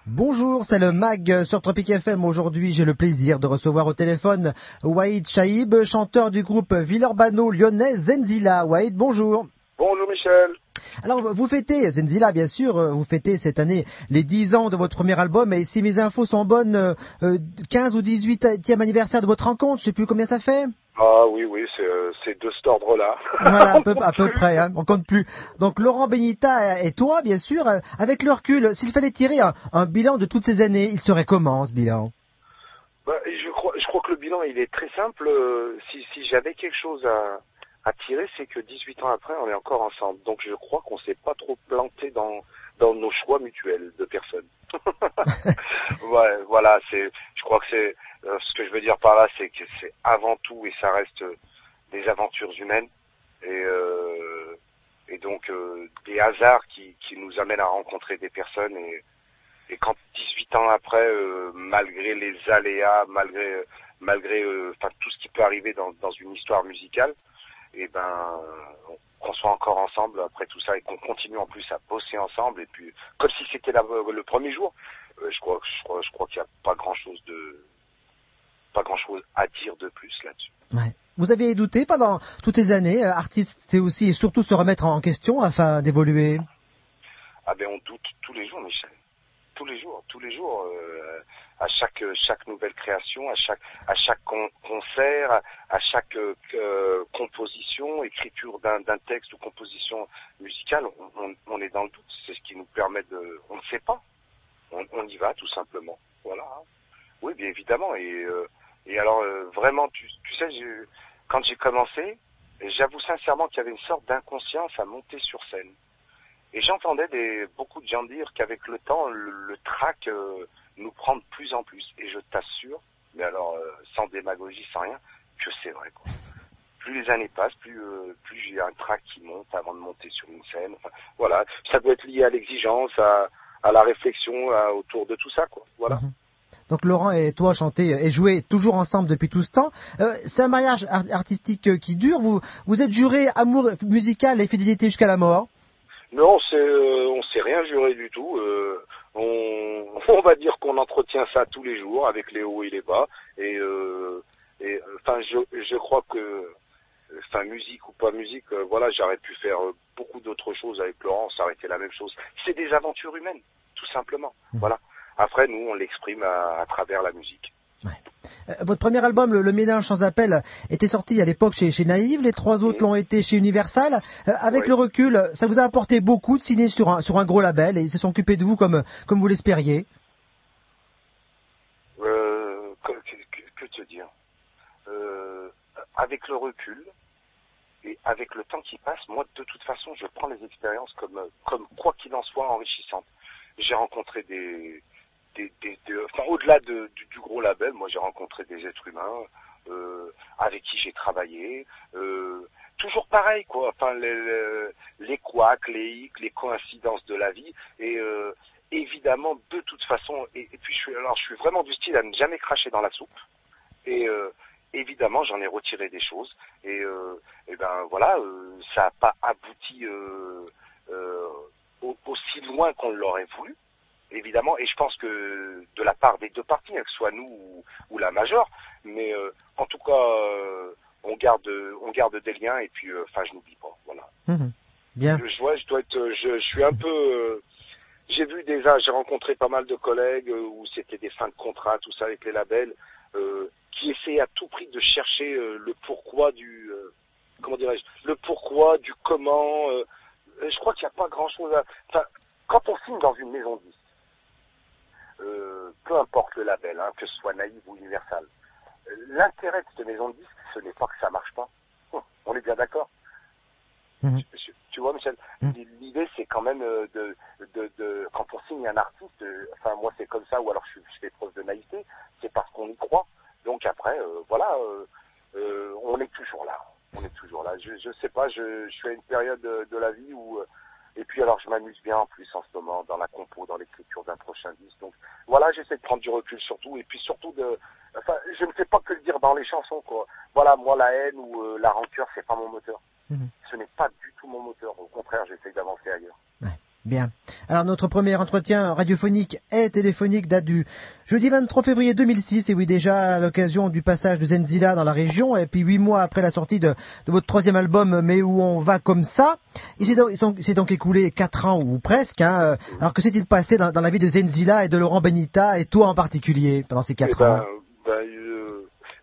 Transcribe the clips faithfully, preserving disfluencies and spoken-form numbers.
Bonjour, c'est le Mag sur Tropic F M. Aujourd'hui, j'ai le plaisir de recevoir au téléphone Waïd Chaïb, chanteur du groupe Villeurbanne lyonnais Zenzila. Waïd, bonjour. Bonjour Michel. Alors, vous fêtez, Zenzila bien sûr, vous fêtez cette année les dix ans de votre premier album, et si mes infos sont bonnes, euh, quinze ou dix-huitième anniversaire de votre rencontre, je sais plus combien ça fait. Ah oui, oui, c'est, euh, c'est de cet ordre-là. Voilà, à peu, à peu près, hein, on compte plus. Donc Laurent Benita et toi, bien sûr, avec le recul, s'il fallait tirer un, un bilan de toutes ces années, il serait comment ce bilan? Bah, je crois, je crois que le bilan, il est très simple. Si, si j'avais quelque chose à, à tirer, c'est que dix-huit ans après, on est encore ensemble. Donc je crois qu'on s'est pas trop planté dans, dans nos choix mutuels de personnes. Ouais, voilà, c'est, je crois que c'est, euh, ce que je veux dire par là, c'est que c'est avant tout et ça reste euh, des aventures humaines et, euh, et donc euh, des hasards qui, qui nous amènent à rencontrer des personnes et, et quand dix-huit ans après, euh, malgré les aléas, malgré malgré euh, enfin tout ce qui peut arriver dans, dans une histoire musicale, et ben qu'on soit encore ensemble après tout ça et qu'on continue en plus à bosser ensemble et puis comme si c'était la, le premier jour, euh, je crois je crois je crois qu'il n'y a pas grand chose de pas grand chose à dire de plus là-dessus. Ouais. Vous aviez douté pendant toutes ces années, euh, artiste, c'est aussi et surtout se remettre en question afin d'évoluer. Ah ben on doute tous les jours, Michel. Tous les jours, tous les jours, euh, à chaque chaque nouvelle création, à chaque à chaque con, concert, à, à chaque euh, composition, écriture d'un d'un texte ou composition musicale, on, on, on est dans le doute. C'est ce qui nous permet de, on ne sait pas, on, on y va tout simplement. Voilà. Oui, bien évidemment. Et euh, et alors euh, vraiment, tu, tu sais, j'ai, quand j'ai commencé, j'avoue sincèrement qu'il y avait une sorte d'inconscience à monter sur scène. Et j'entendais des, beaucoup de gens dire qu'avec le temps, le, le trac euh, nous prend de plus en plus. Et je t'assure, mais alors euh, sans démagogie, sans rien, que c'est vrai, quoi. Plus les années passent, plus euh, plus j'ai un trac qui monte avant de monter sur une scène. Enfin, voilà, ça doit être lié à l'exigence, à, à la réflexion à, autour de tout ça, quoi. Voilà. Mm-hmm. Donc Laurent et toi chantez et jouez toujours ensemble depuis tout ce temps. Euh, c'est un mariage art- artistique qui dure. Vous vous êtes juré amour musical et fidélité jusqu'à la mort. Non, c'est, euh, on s'est rien juré du tout. Euh, on, on va dire qu'on entretient ça tous les jours avec les hauts et les bas. Et, euh, et enfin, je, je crois que, enfin, musique ou pas musique, euh, voilà, j'aurais pu faire euh, beaucoup d'autres choses avec Laurent. Ça aurait été la même chose. C'est des aventures humaines, tout simplement. Mmh. Voilà. Après, nous, on l'exprime à, à travers la musique. Ouais. Euh, votre premier album, Le, le Mélange sans appel, était sorti à l'époque chez, chez Naïve. Les trois autres mmh. l'ont été chez Universal. Euh, avec oui. le recul, ça vous a apporté beaucoup de signer sur un, sur un gros label et ils se sont occupés de vous comme, comme vous l'espériez. Euh, que, que, que te dire euh, Avec le recul et avec le temps qui passe, moi, de toute façon, je prends les expériences comme, comme quoi qu'il en soit, enrichissantes. J'ai rencontré des... Des, des, des, enfin, au-delà de, du, du gros label, moi j'ai rencontré des êtres humains euh, avec qui j'ai travaillé, euh, toujours pareil quoi, enfin les, les, les couacs, les hicks, les coïncidences de la vie, et euh, évidemment de toute façon, et, et puis je suis, alors je suis vraiment du style à ne jamais cracher dans la soupe, et euh, évidemment j'en ai retiré des choses, et, euh, et ben voilà, euh, ça n'a pas abouti euh, euh, aussi loin qu'on l'aurait voulu. Évidemment, et je pense que de la part des deux parties, hein, que ce soit nous ou, ou la majeure, mais euh, en tout cas, euh, on garde, on garde des liens et puis, enfin, euh, je n'oublie pas, voilà. Mmh, bien. Je, je vois, je dois être, je, je suis un peu, euh, j'ai vu déjà, j'ai rencontré pas mal de collègues euh, où c'était des fins de contrat, tout ça avec les labels, euh, qui essayaient à tout prix de chercher euh, le pourquoi du, euh, comment dirais-je, le pourquoi du comment. Euh, je crois qu'il n'y a pas grand-chose à, enfin, quand on signe dans une maison de disques. Euh, peu importe le label, hein, que ce soit Naïve ou Universal. Euh, l'intérêt de cette maison de disques, ce n'est pas que ça marche pas. Hum, on est bien d'accord. Mmh. Tu, tu vois, Michel, mmh. l'idée c'est quand même euh, de, de, de, quand on signe un artiste, euh, enfin moi c'est comme ça, ou alors je, je fais preuve de naïveté, c'est parce qu'on y croit. Donc après, euh, voilà, euh, euh, on est toujours là. On est toujours là. Je, je sais pas, je, je suis à une période de, de la vie où... Euh, Et puis alors je m'amuse bien en plus en ce moment dans la compo, dans l'écriture d'un prochain disque. Donc voilà, j'essaie de prendre du recul surtout et puis surtout de, enfin je ne fais pas que le dire dans les chansons quoi. Voilà, moi la haine ou euh, la rancœur c'est pas mon moteur. Mmh. Ce n'est pas du tout mon moteur. Au contraire, j'essaie d'avancer ailleurs. Ouais. Bien. Alors notre premier entretien radiophonique et téléphonique date du jeudi vingt-trois février deux mille six, et oui, déjà à l'occasion du passage de Zenzila dans la région, et puis huit mois après la sortie de, de votre troisième album, Mais où on va comme ça. Il s'est donc, il s'est donc écoulé quatre ans ou presque. Hein. Alors que s'est-il passé dans, dans la vie de Zenzila et de Laurent Benita, et toi en particulier, pendant ces quatre eh ben, ans? ben, euh,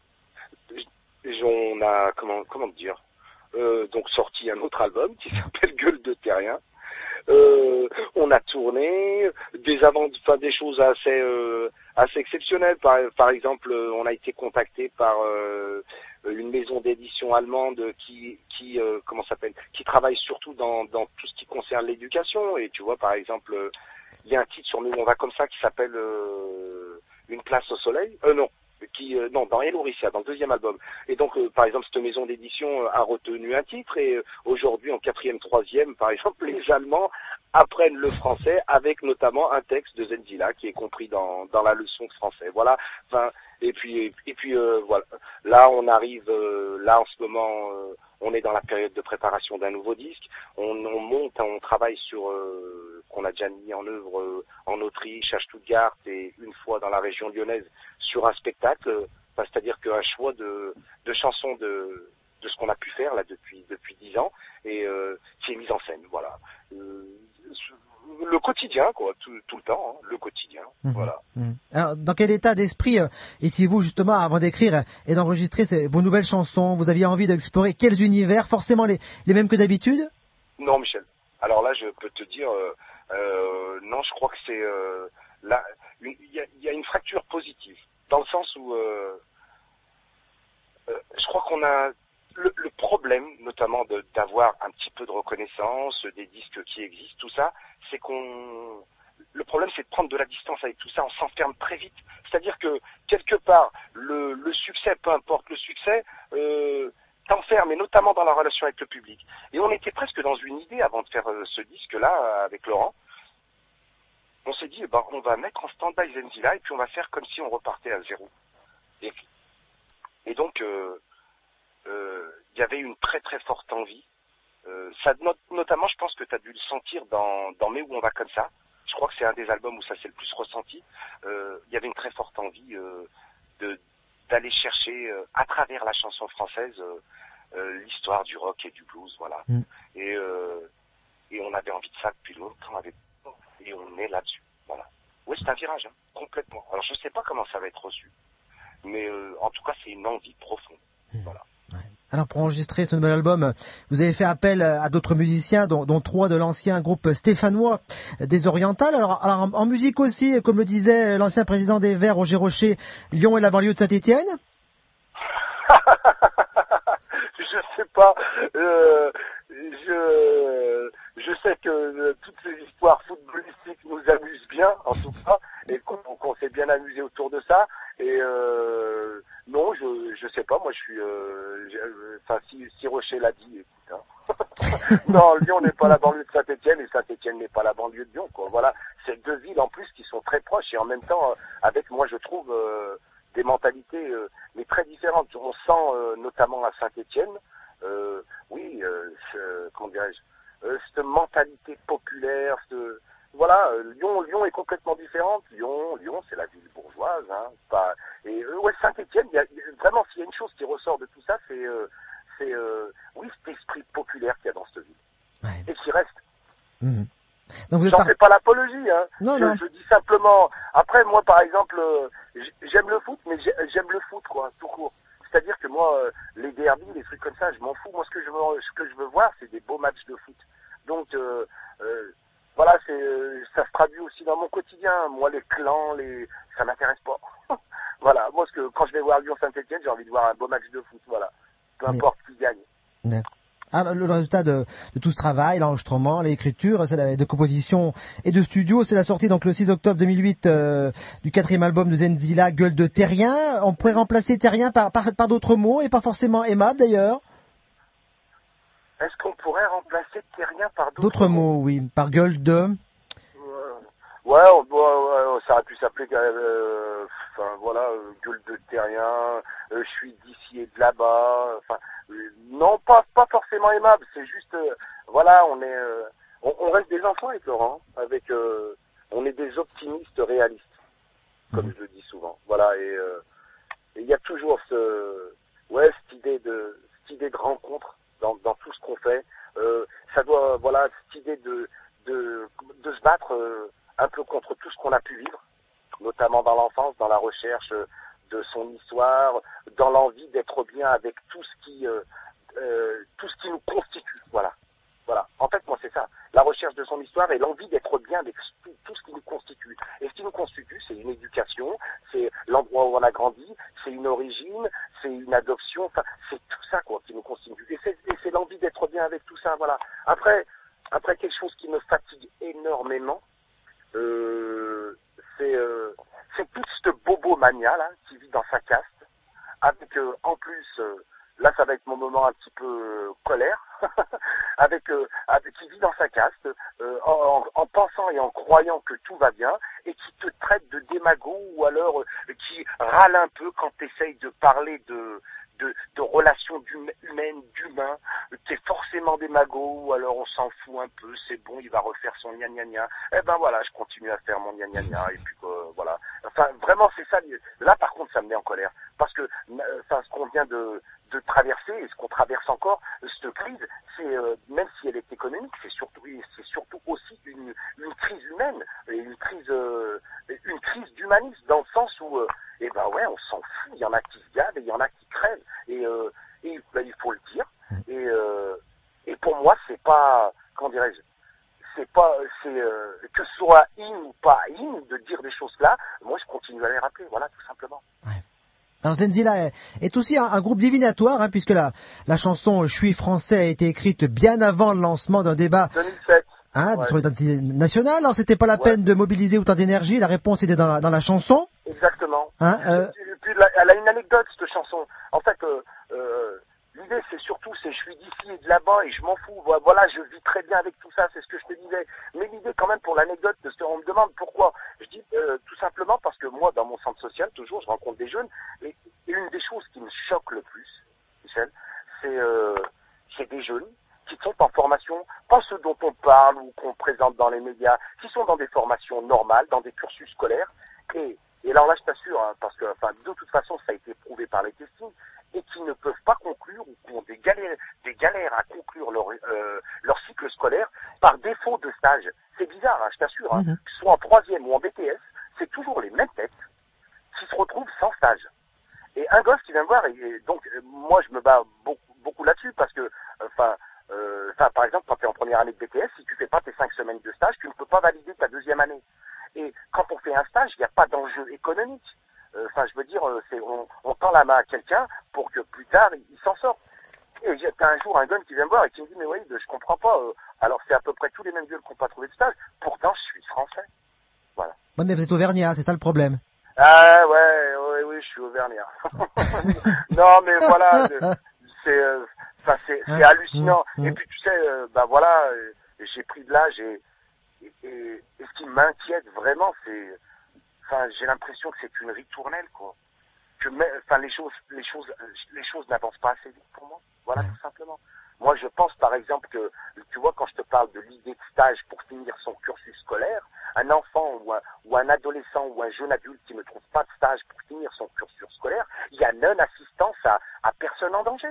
on a, comment, comment dire, euh, donc sorti un autre album qui s'appelle Gueule de Terrien. Euh, on a tourné des avant, enfin des choses assez euh, assez exceptionnelles. Par, par exemple, on a été contacté par euh, une maison d'édition allemande qui qui euh, comment s'appelle, qui travaille surtout dans dans tout ce qui concerne l'éducation. Et tu vois, par exemple, il y a un titre sur nous on va comme ça qui s'appelle euh, Une place au soleil. Euh, non. Qui euh, non dans Elorissia, dans le deuxième album. Et donc euh, par exemple cette maison d'édition euh, a retenu un titre, et euh, aujourd'hui en quatrième, troisième par exemple les Allemands apprennent le français avec notamment un texte de Zenzila qui est compris dans dans la leçon de français. Voilà. Enfin et puis et puis euh, voilà. Là on arrive euh, là en ce moment euh, on est dans la période de préparation d'un nouveau disque. On, on monte, on travaille sur euh, qu'on a déjà mis en œuvre euh, en Autriche, à Stuttgart et une fois dans la région lyonnaise sur un spectacle, enfin, c'est-à-dire qu'un choix de, de chansons de, de ce qu'on a pu faire là depuis depuis dix ans et euh, qui est mise en scène, voilà. Euh, le quotidien, quoi, tout, tout le temps, hein, le quotidien, mmh, voilà. Mmh. Alors, dans quel état d'esprit euh, étiez-vous justement avant d'écrire et d'enregistrer ces, vos nouvelles chansons? Vous aviez envie d'explorer quels univers, forcément les, les mêmes que d'habitude? Non, Michel. Alors là, je peux te dire, euh, euh, non, je crois que c'est euh, là, il y a, y a une fracture positive, dans le sens où euh, euh, je crois qu'on a le, le problème, notamment de, d'avoir un petit peu de reconnaissance, des disques qui existent, tout ça, c'est qu'on le problème, c'est de prendre de la distance avec tout ça. On s'enferme très vite. C'est-à-dire que quelque part, le, le succès, peu importe le succès, euh, t'enferme, et notamment dans la relation avec le public. Et on était presque dans une idée avant de faire euh, ce disque-là avec Laurent. On s'est dit, eh ben, on va mettre en stand-by Zenzila et puis on va faire comme si on repartait à zéro. Et, et donc, euh, euh, y avait une très très forte envie. Euh, ça, not, notamment, je pense que tu as dû le sentir dans, dans Mais où on va comme ça. Je crois que c'est un des albums où ça s'est le plus ressenti. Il euh, y avait une très forte envie euh, de, d'aller chercher, euh, à travers la chanson française, euh, euh, l'histoire du rock et du blues, voilà. Mm. Et, euh, et on avait envie de ça depuis longtemps, avec, et on est là-dessus, voilà. Oui, c'est un virage, hein, complètement. Alors, je ne sais pas comment ça va être reçu, mais euh, en tout cas, c'est une envie profonde, mm. voilà. Alors pour enregistrer ce nouvel album, vous avez fait appel à d'autres musiciens, dont, dont trois de l'ancien groupe stéphanois des Orientales. Alors, alors en musique aussi, comme le disait l'ancien président des Verts, Roger Rocher, Lyon et la banlieue de Saint-Étienne. Je sais pas. Euh, je, je sais que euh, toutes ces histoires footballistiques nous amusent bien, en tout cas, et qu'on, qu'on s'est bien amusé autour de ça. Et euh, non, je je sais pas. Moi, je suis. Enfin, euh, si, si Rocher l'a dit, écoute. Hein. Non, Lyon n'est pas la banlieue de Saint-Étienne et Saint-Étienne n'est pas la banlieue de Lyon. Quoi. Voilà, c'est deux villes en plus qui sont très proches et en même temps, euh, avec moi, je trouve euh, des mentalités euh, mais très différentes. On sent euh, notamment à Saint-Étienne, euh, oui, euh, ce, comment dirais-je, euh, cette mentalité populaire, ce, voilà, euh, Lyon, Lyon est complètement différente. Lyon, Lyon, c'est la ville bourgeoise, hein. Pas, et euh, ouais, Saint-Étienne, il y a, vraiment, s'il y a une chose qui ressort de tout ça, c'est, euh, c'est, euh, oui, cet esprit populaire qu'il y a dans cette ville, ouais. Et qui reste. Mmh. Donc vous J'en par... fais pas l'apologie, hein. Non, je, non. je dis simplement. Après, moi, par exemple, euh, j'aime le foot, mais j'aime le foot, quoi, tout court. C'est-à-dire que moi, euh, les derbies, les trucs comme ça, je m'en fous. Moi, ce que je veux, ce que je veux voir, c'est des beaux matchs de foot. Donc, euh, euh, voilà, c'est, ça se traduit aussi dans mon quotidien. Moi, les clans, les, ça m'intéresse pas. Voilà, moi, ce que, quand je vais voir Lyon-Saint-Étienne, j'ai envie de voir un beau match de foot. Voilà, peu importe qui gagne. Mais... Ah, le résultat de, de tout ce travail, l'enregistrement, l'écriture, c'est la, de composition et de studio, c'est la sortie donc le six octobre deux mille huit euh, du quatrième album de Zenzila, Gueule de Terrien. On pourrait remplacer Terrien par, par, par d'autres mots et pas forcément aimable d'ailleurs. Est-ce qu'on pourrait remplacer Terrien par d'autres, d'autres mots, mots, oui, par Gueule de... Euh, ouais, on, ouais, ça aurait pu s'appeler, euh, enfin voilà, euh, Gueule de Terrien, euh, je suis d'ici et de là-bas, enfin... Non, pas pas forcément aimable. C'est juste, euh, voilà, on est, euh, on, on reste des enfants avec Laurent, avec, euh, on est des optimistes réalistes, comme mmh. je le dis souvent. Voilà, et euh, il y a toujours ce, ouais, cette idée de, cette idée de rencontre dans, dans tout ce qu'on fait. Euh, ça doit, voilà, cette idée de, de, de se battre euh, un peu contre tout ce qu'on a pu vivre, notamment dans l'enfance, dans la recherche de son histoire, dans l'envie d'être bien avec tout ce qui, euh, euh, tout ce qui nous constitue. Voilà, voilà. En fait, moi, c'est ça. La recherche de son histoire et l'envie d'être bien avec tout, tout ce qui nous constitue. Et ce qui nous constitue, c'est une éducation, c'est l'endroit où on a grandi, c'est une origine, c'est une adoption. Enfin, c'est tout ça quoi qui nous constitue. Et c'est, et c'est l'envie d'être bien avec tout ça. Voilà. Après, après quelque chose qui me fatigue énormément. Euh, c'est, euh, c'est toute cette bobo-mania là qui vit dans sa caste, avec euh, en plus, euh, là ça va être mon moment un petit peu euh, colère, avec, euh, avec qui vit dans sa caste, euh, en, en pensant et en croyant que tout va bien, et qui te traite de démago ou alors euh, qui râle un peu quand tu essayes de parler de De, de relations humaines, d'humains, t'es forcément des magots, ou alors on s'en fout un peu, c'est bon, il va refaire son gna gna gna. Eh ben voilà, je continue à faire mon gna gna gna, et puis euh, voilà. Enfin, vraiment, c'est ça. Là, par contre, ça me met en colère. Parce que, enfin, ce qu'on vient de, de traverser, et ce qu'on traverse encore, cette crise, c'est, euh, même si elle est économique, c'est surtout, c'est surtout aussi une, une crise humaine, et une crise, euh, une crise d'humanisme, dans le sens où, euh, eh ben ouais, on s'en fout, il y en a qui se gavent, et il y en a qui crèvent. Et, euh, et ben, il faut le dire. Et, euh, et pour moi, c'est pas, comment dirais-je, c'est pas, c'est euh, que ce soit in ou pas in de dire des choses là. Moi, je continue à les rappeler. Voilà, tout simplement. Ouais. Alors Zenzila est aussi un, un groupe divinatoire, hein, puisque la, la chanson Je suis français a été écrite bien avant le lancement d'un débat. deux mille sept. Hein, ouais. Sur l'identité nationale. Alors c'était pas la ouais. peine de mobiliser autant d'énergie. La réponse était dans la, dans la chanson. Exactement. Hein, euh... et puis, elle a une anecdote cette chanson. En fait, euh, euh, l'idée c'est surtout c'est je suis d'ici et de là-bas et je m'en fous. Voilà, je vis très bien avec tout ça. C'est ce que je te disais. Mais l'idée quand même pour l'anecdote, parce qu'on me demande pourquoi. Je dis euh, tout simplement parce que moi, dans mon centre social, toujours, je rencontre des jeunes et, et une des choses qui me choque le plus, Michel, c'est euh, c'est des jeunes qui sont en formation, pas ceux dont on parle ou qu'on présente dans les médias, qui sont dans des formations normales, dans des cursus scolaires. Et, et alors là, je t'assure, hein, parce que enfin, de toute façon, ça a été prouvé par les testings, et qui ne peuvent pas conclure ou qui ont des galères, des galères à conclure leur, euh, leur cycle scolaire par défaut de stage. C'est bizarre, hein, je t'assure, hein, mm-hmm. que ce soit en troisième ou en B T S, c'est toujours les mêmes têtes qui se retrouvent sans stage. Et un gosse qui vient me voir, et, et donc euh, moi je me bats beaucoup, beaucoup là-dessus, parce que, enfin, euh, Euh, par exemple, quand tu es en première année de B T S, si tu fais pas tes cinq semaines de stage, tu ne peux pas valider ta deuxième année. Et quand on fait un stage, il n'y a pas d'enjeu économique. Enfin, euh, je veux dire, c'est, on, on tend la main à quelqu'un pour que plus tard, il, il s'en sorte. Et j'ai un jour un gun qui vient me voir et qui me dit, mais oui, je comprends pas. Euh, alors, c'est à peu près tous les mêmes gueules qui n'ont pas trouvé de stage. Pourtant, je suis français. Voilà. Ouais, mais vous êtes auvergnat, c'est ça le problème. Ah ouais, ouais, oui, je suis auvergnat. Non, mais voilà, c'est... Euh, Enfin, c'est, c'est hallucinant. Mmh, mmh. Et puis, tu sais, euh, bah voilà, euh, j'ai pris de l'âge et, et, et, et ce qui m'inquiète vraiment, c'est, enfin, j'ai l'impression que c'est une ritournelle, quoi. Que, enfin, les choses, les choses, les choses n'avancent pas assez vite pour moi. Voilà, mmh. tout simplement. Moi, je pense, par exemple, que, tu vois, quand je te parle de l'idée de stage pour finir son cursus scolaire, un enfant ou un, ou un adolescent ou un jeune adulte qui ne trouve pas de stage pour finir son cursus scolaire, il y a non-assistance à, à personne en danger.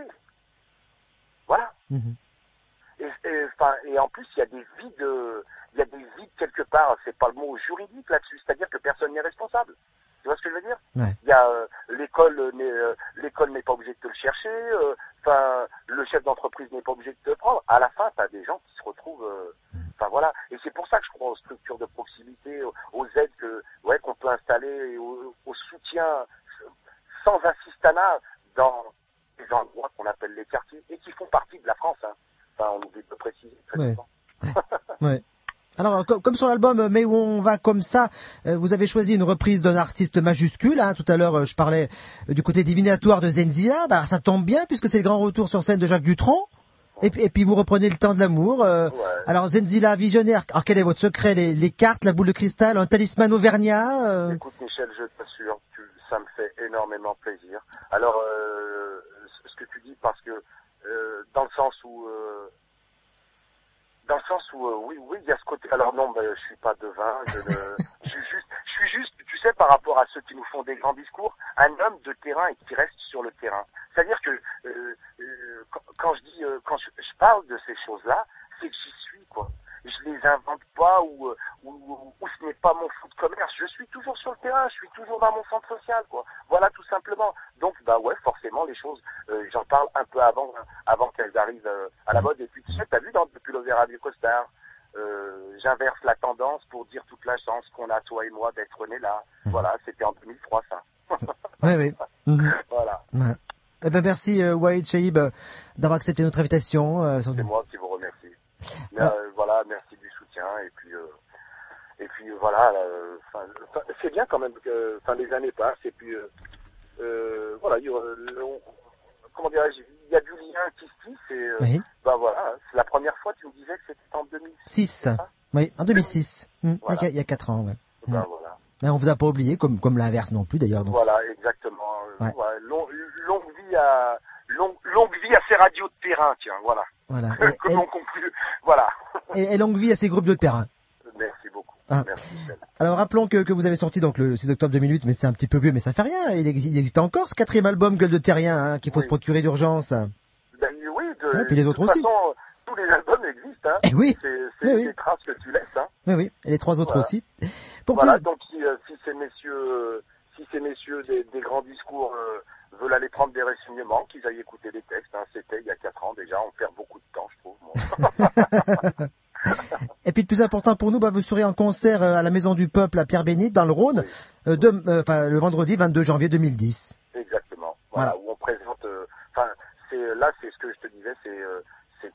Voilà. Mmh. Et, et, enfin, et en plus, il y a des vides, il y a des vides quelque part, c'est pas le mot juridique là-dessus, c'est-à-dire que personne n'est responsable. Tu vois ce que je veux dire? Ouais. Il y a euh, l'école, n'est, euh, l'école n'est pas obligée de te le chercher, enfin, euh, le chef d'entreprise n'est pas obligé de te le prendre. À la fin, tu as des gens qui se retrouvent, enfin euh, voilà. Et c'est pour ça que je crois aux structures de proximité, aux, aux aides que, ouais, qu'on peut installer, au, au soutien sans assistanat dans des endroits qu'on appelle les quartiers et qui font partie de la France. Hein. Enfin, on oublie de préciser très ouais. souvent. Ouais. Alors, comme, comme sur l'album Mais où on va comme ça, euh, vous avez choisi une reprise d'un artiste majuscule. Hein. Tout à l'heure, euh, je parlais euh, du côté divinatoire de Zenzila. Bah, ça tombe bien puisque c'est le grand retour sur scène de Jacques Dutronc. Et, et puis vous reprenez le temps de l'amour. Euh, ouais. Alors Zenzila, visionnaire. Alors quel est votre secret? les, les cartes, la boule de cristal, un talisman auvergnat euh... Écoute Michel, je t'assure, tu, ça me fait énormément plaisir. Alors, euh, ce que tu dis, parce que euh, dans le sens où euh, Dans le sens où, euh, oui, oui, il y a ce côté. Alors non, ben, je suis pas devin. Je, ne... je suis juste, je suis juste, tu sais, par rapport à ceux qui nous font des grands discours, un homme de terrain et qui reste sur le terrain. C'est-à-dire que euh, euh, quand, quand je dis, euh, quand je, je parle de ces choses-là, c'est que j'y suis, quoi. Je les invente pas ou, ou, ou, ou ce n'est pas mon fonds de commerce. Je suis toujours sur le terrain, je suis toujours dans mon centre social, quoi. Voilà, tout simplement. Donc, bah ouais, forcément, les choses, euh, j'en parle un peu avant, hein, avant qu'elles arrivent euh, à la mode. Et puis, tu sais, t'as vu dans Depuis le Radio Costard, euh, j'inverse la tendance pour dire toute la chance qu'on a, toi et moi, d'être nés là. Mmh. Voilà, c'était en deux mille trois, ça. Oui, oui. Mmh. Voilà. Ouais. Eh ben, merci, euh, Waheed Chaïb, euh, d'avoir accepté notre invitation. Euh, C'est moi qui vous remercie. Mais, euh, voilà, merci du soutien et puis euh, et puis euh, voilà, euh, c'est bien quand même que enfin les années passent et puis euh, euh, voilà, il y, euh, comment dirais-je, il y a du lien qui se tisse et euh, oui. Bah voilà, c'est la première fois tu me disais que c'était en deux mille six. Oui, en deux mille six. Mmh, voilà. Il y a quatre ans, ouais. Bah mmh. voilà. Mais on vous a pas oublié, comme comme l'inverse non plus d'ailleurs. Donc voilà, exactement. Ouais. Ouais, long, longue vie à longue, longue vie à ces radios de terrain, tiens, voilà. Voilà. Et, que l'on conclut, voilà. Et, et longue vie à ces groupes de terrain. Merci beaucoup. Ah. Merci Michel. Alors rappelons que, que vous avez sorti donc le six octobre deux mille huit, mais c'est un petit peu vieux, mais ça fait rien. Il existe, il existe encore ce quatrième album Gueule de Terrien hein, qu'il faut oui. se procurer d'urgence. Ben, oui, de, et puis les autres de toute aussi. façon, tous les albums existent. Hein. Et oui. C'est, c'est oui, des oui. traces que tu laisses. Hein. Oui, oui. Et les trois autres voilà. aussi. Pour voilà. plus... Donc si, euh, si ces messieurs, si ces messieurs des, des grands discours euh, veulent aller prendre des renseignements, qu'ils aillent écouter les textes. Hein. C'était il y a quatre ans déjà. On perd beaucoup de temps, je trouve. Moi. Et puis le plus important pour nous, bah, vous serez en concert à la Maison du Peuple à Pierre-Bénite dans le Rhône, oui. euh, de, euh, le vendredi vingt-deux janvier deux mille dix. Exactement. Voilà, voilà. Où on présente. Enfin, euh, c'est là, c'est ce que je te disais, c'est euh, c'est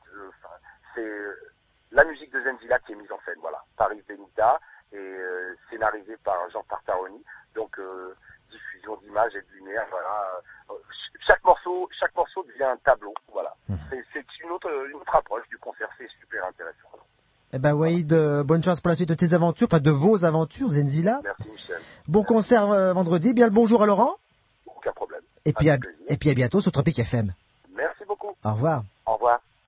euh, la musique de Zenzila qui est mise en scène. Voilà, Paris Benita et euh, scénarisé par Jean Tartaroni. Donc euh, diffusion d'images et de lumière. Voilà. Chaque morceau, chaque morceau devient un tableau. Voilà. Mmh. C'est, c'est une autre, une autre approche du concert. C'est super intéressant. Eh ben Waheed, euh, bonne chance pour la suite de tes aventures, enfin de vos aventures, Zenzila. Merci Michel. Bon Merci. concert euh, vendredi. Bien le bonjour à Laurent. Aucun problème. Et puis à, et puis à bientôt sur Tropic F M. Merci beaucoup. Au revoir.